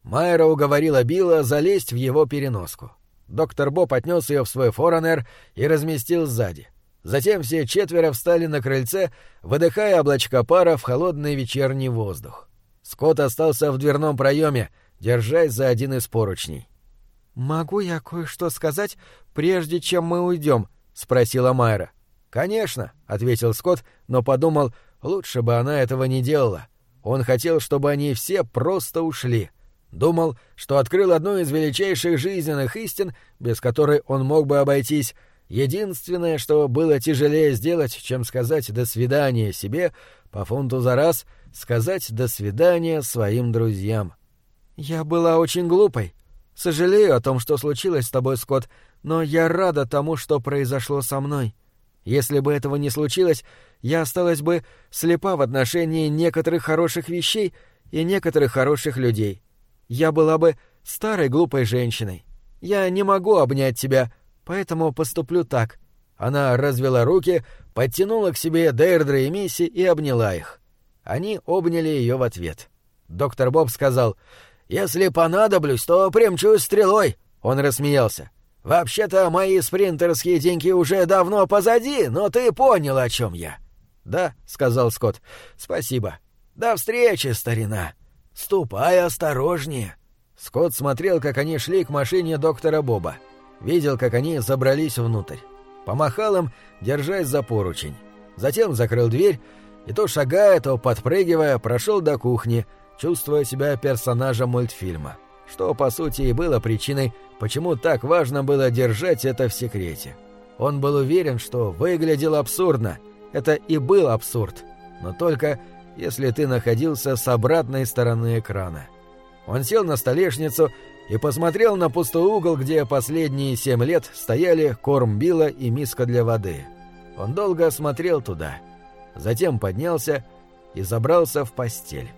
Майра уговорила Билла залезть в его переноску. Доктор Боб отнес ее в свой Форанер и разместил сзади. Затем все четверо встали на крыльце, выдыхая облачка пара в холодный вечерний воздух. Скотт остался в дверном проеме, держась за один из поручней. «Могу я кое-что сказать, прежде чем мы уйдем?» — спросила Майра. «Конечно», — ответил Скотт, но подумал, лучше бы она этого не делала. Он хотел, чтобы они все просто ушли. Думал, что открыл одну из величайших жизненных истин, без которой он мог бы обойтись. Единственное, что было тяжелее сделать, чем сказать «до свидания» себе, по фунту за раз, сказать «до свидания» своим друзьям. «Я была очень глупой. Сожалею о том, что случилось с тобой, Скотт, но я рада тому, что произошло со мной. Если бы этого не случилось, я осталась бы слепа в отношении некоторых хороших вещей и некоторых хороших людей. Я была бы старой глупой женщиной. Я не могу обнять тебя, поэтому поступлю так». Она развела руки, подтянула к себе Дейрдра и Мисси и обняла их. Они обняли ее в ответ. Доктор Боб сказал: «Если понадоблюсь, то примчусь стрелой». Он рассмеялся. «Вообще-то мои спринтерские деньги уже давно позади, но ты понял, о чем я». «Да», — сказал Скотт. «Спасибо. До встречи, старина. Ступай осторожнее». Скотт смотрел, как они шли к машине доктора Боба. Видел, как они забрались внутрь. Помахал им, держась за поручень. Затем закрыл дверь и, то шагая, то подпрыгивая, прошел до кухни, чувствуя себя персонажем мультфильма, что, по сути, и было причиной, почему так важно было держать это в секрете. Он был уверен, что выглядел абсурдно. Это и был абсурд, но только если ты находился с обратной стороны экрана. Он сел на столешницу и посмотрел на пустой угол, где последние 7 лет стояли корм Билла и миска для воды. Он долго смотрел туда, затем поднялся и забрался в постель.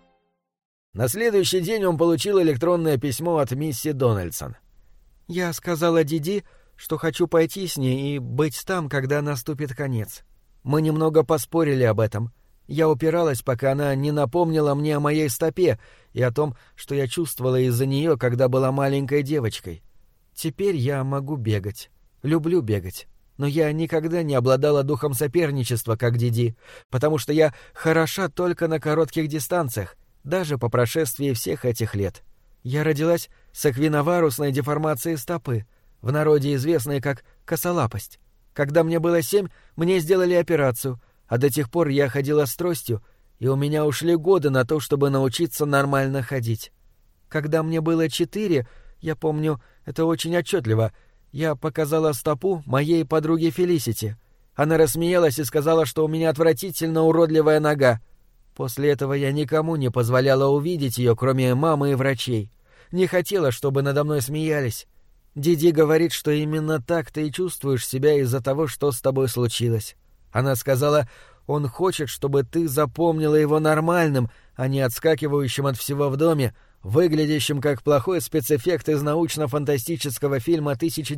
На следующий день он получил электронное письмо от мисси Дональдсон. «Я сказала Диди, что хочу пойти с ней и быть там, когда наступит конец. Мы немного поспорили об этом. Я упиралась, пока она не напомнила мне о моей стопе и о том, что я чувствовала из-за нее, когда была маленькой девочкой. Теперь я могу бегать. Люблю бегать. Но я никогда не обладала духом соперничества, как Диди, потому что я хороша только на коротких дистанциях, даже по прошествии всех этих лет. Я родилась с эквиноварусной деформацией стопы, в народе известной как косолапость. Когда мне было 7, мне сделали операцию, а до тех пор я ходила с тростью, и у меня ушли годы на то, чтобы научиться нормально ходить. Когда мне было 4, я помню это очень отчетливо, я показала стопу моей подруге Фелисити. Она рассмеялась и сказала, что у меня отвратительно уродливая нога. После этого я никому не позволяла увидеть ее, кроме мамы и врачей. Не хотела, чтобы надо мной смеялись. Диди говорит, что именно так ты и чувствуешь себя из-за того, что с тобой случилось. Она сказала, он хочет, чтобы ты запомнила его нормальным, а не отскакивающим от всего в доме, выглядящим как плохой спецэффект из научно-фантастического фильма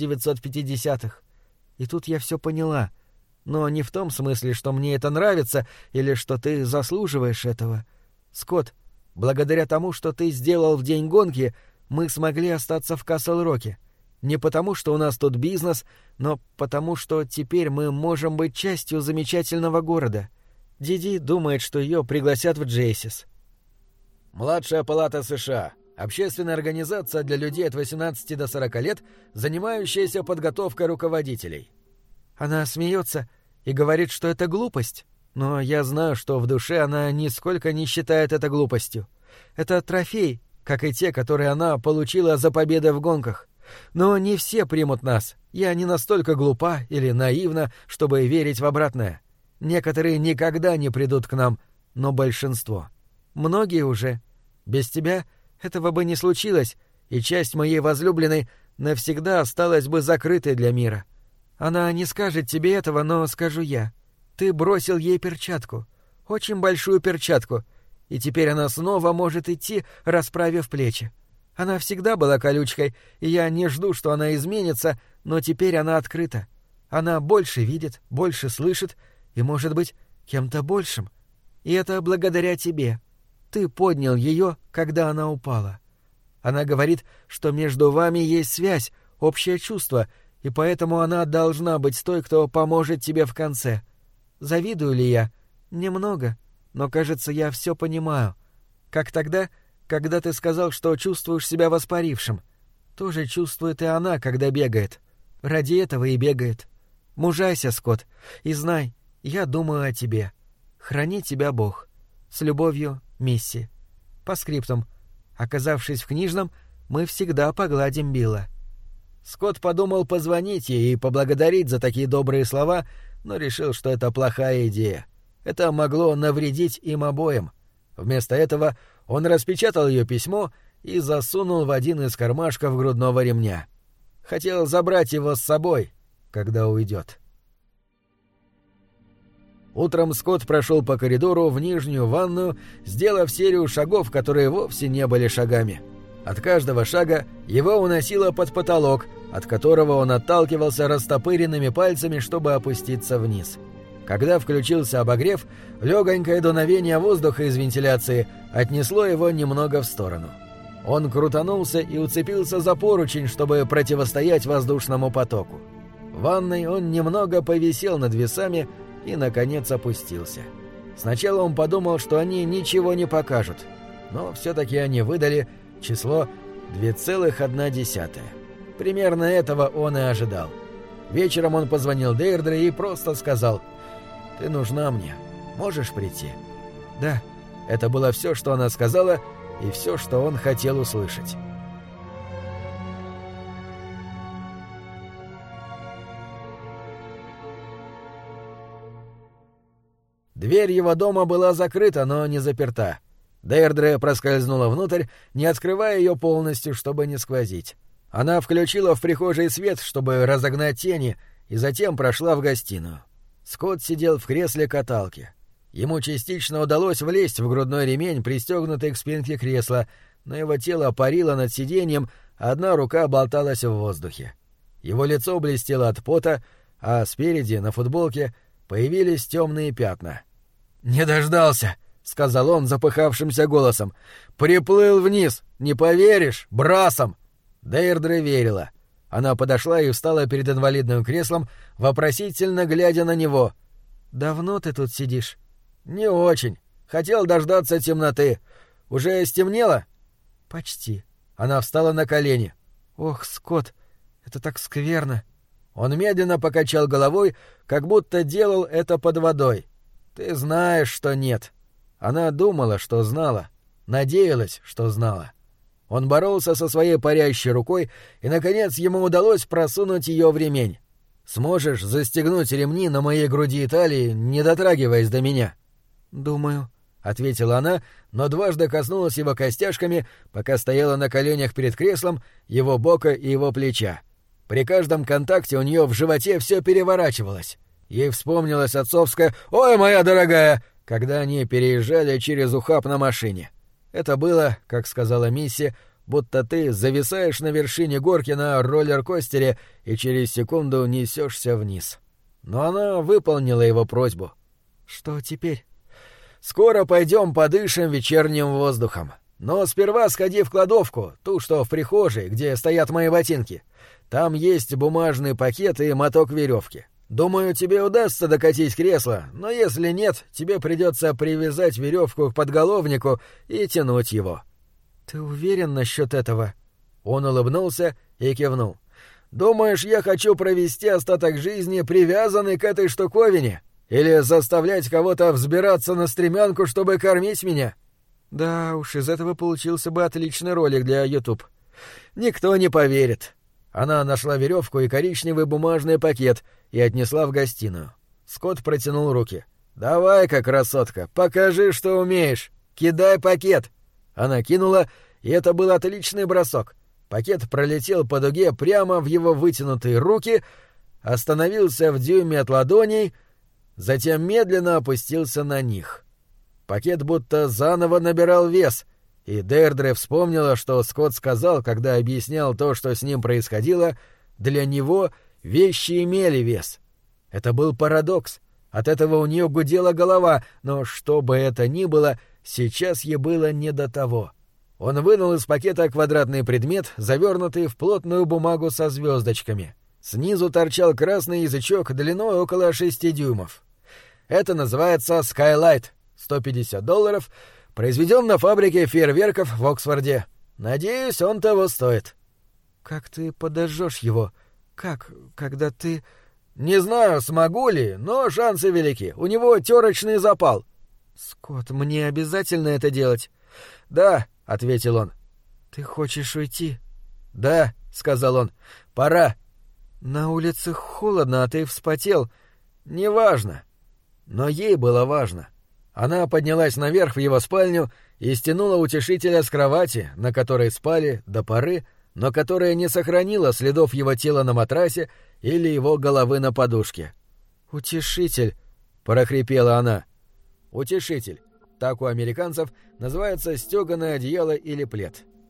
1950-х. И тут я все поняла. Но не в том смысле, что мне это нравится или что ты заслуживаешь этого. Скотт, благодаря тому, что ты сделал в день гонки, мы смогли остаться в Касл-Роке. Не потому, что у нас тут бизнес, но потому, что теперь мы можем быть частью замечательного города. Диди думает, что ее пригласят в Джейсис. Младшая палата США. Общественная организация для людей от 18 до 40 лет, занимающаяся подготовкой руководителей. Она смеется и говорит, что это глупость, но я знаю, что в душе она нисколько не считает это глупостью. Это трофей, как и те, которые она получила за победы в гонках. Но не все примут нас. Я не настолько глупа или наивна, чтобы верить в обратное. Некоторые никогда не придут к нам, но большинство. Многие уже. Без тебя этого бы не случилось, и часть моей возлюбленной навсегда осталась бы закрытой для мира. Она не скажет тебе этого, но скажу я. Ты бросил ей перчатку, очень большую перчатку, и теперь она снова может идти, расправив плечи. Она всегда была колючкой, и я не жду, что она изменится, но теперь она открыта. Она больше видит, больше слышит и, может быть, кем-то большим. И это благодаря тебе. Ты поднял ее, когда она упала. Она говорит, что между вами есть связь, общее чувство, и поэтому она должна быть той, кто поможет тебе в конце. Завидую ли я? Немного, но, кажется, я все понимаю. Как тогда, когда ты сказал, что чувствуешь себя воспарившим. Тоже чувствует и она, когда бегает. Ради этого и бегает. Мужайся, Скотт, и знай, я думаю о тебе. Храни тебя Бог. С любовью, Мисси. По скриптум. Оказавшись в книжном, мы всегда погладим Билла. Скотт подумал позвонить ей и поблагодарить за такие добрые слова, но решил, что это плохая идея. Это могло навредить им обоим. Вместо этого он распечатал ее письмо и засунул в один из кармашков грудного ремня. Хотел забрать его с собой, когда уйдет. Утром Скотт прошел по коридору в нижнюю ванную, сделав серию шагов, которые вовсе не были шагами. От каждого шага его уносило под потолок, от которого он отталкивался растопыренными пальцами, чтобы опуститься вниз. Когда включился обогрев, легонькое дуновение воздуха из вентиляции отнесло его немного в сторону. Он крутанулся и уцепился за поручень, чтобы противостоять воздушному потоку. В ванной он немного повисел над весами и, наконец, опустился. Сначала он подумал, что они ничего не покажут, но все-таки они выдали число 2,1. Примерно этого он и ожидал. Вечером он позвонил Дейрдре и просто сказал: «Ты нужна мне. Можешь прийти?» «Да». Это было все, что она сказала, и все, что он хотел услышать. Дверь его дома была закрыта, но не заперта. Дейрдре проскользнула внутрь, не открывая ее полностью, чтобы не сквозить. Она включила в прихожей свет, чтобы разогнать тени, и затем прошла в гостиную. Скотт сидел в кресле каталки. Ему частично удалось влезть в грудной ремень, пристегнутый к спинке кресла, но его тело парило над сиденьем, а одна рука болталась в воздухе. Его лицо блестело от пота, а спереди, на футболке, появились темные пятна. «Не дождался», — сказал он запыхавшимся голосом. «Приплыл вниз, не поверишь, брасом!» Дейрдре верила. Она подошла и встала перед инвалидным креслом, вопросительно глядя на него. «Давно ты тут сидишь?» «Не очень. Хотел дождаться темноты. Уже стемнело?» «Почти». Она встала на колени. «Ох, Скотт, это так скверно». Он медленно покачал головой, как будто делал это под водой. «Ты знаешь, что нет». Она думала, что знала, надеялась, что знала. Он боролся со своей парящей рукой, и, наконец, ему удалось просунуть ее в ремень. «Сможешь застегнуть ремни на моей груди и талии, не дотрагиваясь до меня?» «Думаю», — ответила она, но дважды коснулась его костяшками, пока стояла на коленях перед креслом, его бока и его плеча. При каждом контакте у нее в животе все переворачивалось. Ей вспомнилась отцовская «Ой, моя дорогая!», когда они переезжали через ухаб на машине. Это было, как сказала Мисси, будто ты зависаешь на вершине горки на роллер-костере и через секунду несешься вниз. Но она выполнила его просьбу. «Что теперь?» «Скоро пойдем подышим вечерним воздухом. Но сперва сходи в кладовку, ту, что в прихожей, где стоят мои ботинки. Там есть бумажный пакет и моток веревки. Думаю, тебе удастся докатить кресло, но если нет, тебе придется привязать веревку к подголовнику и тянуть его». «Ты уверен насчет этого?» Он улыбнулся и кивнул. «Думаешь, я хочу провести остаток жизни привязанный к этой штуковине? Или заставлять кого-то взбираться на стремянку, чтобы кормить меня?» «Да уж, из этого получился бы отличный ролик для YouTube». «Никто не поверит». Она нашла веревку и коричневый бумажный пакет и отнесла в гостиную. Скотт протянул руки. «Давай-ка, красотка, покажи, что умеешь. Кидай пакет». Она кинула, и это был отличный бросок. Пакет пролетел по дуге прямо в его вытянутые руки, остановился в дюйме от ладоней, затем медленно опустился на них. Пакет будто заново набирал вес, и Дейрдре вспомнила, что Скотт сказал, когда объяснял то, что с ним происходило, для него вещи имели вес. Это был парадокс. От этого у нее гудела голова, но что бы это ни было, сейчас ей было не до того. Он вынул из пакета квадратный предмет, завернутый в плотную бумагу со звездочками. Снизу торчал красный язычок длиной около 6 дюймов. Это называется Skylight. $150. Произведен на фабрике фейерверков в Оксфорде. Надеюсь, он того стоит. Как ты подожжешь его? Как, когда ты... Не знаю, смогу ли, но шансы велики. У него терочный запал. Скотт, мне обязательно это делать? Да, ответил он. Ты хочешь уйти? Да, сказал он. Пора. На улице холодно, а ты вспотел. Неважно. Но ей было важно. Она поднялась наверх в его спальню и стянула утешителя с кровати, на которой спали до поры, но которая не сохранила следов его тела на матрасе или его головы на подушке. «Утешитель!» — прохрипела она. «Утешитель» — так у американцев называется стёганое одеяло или плед.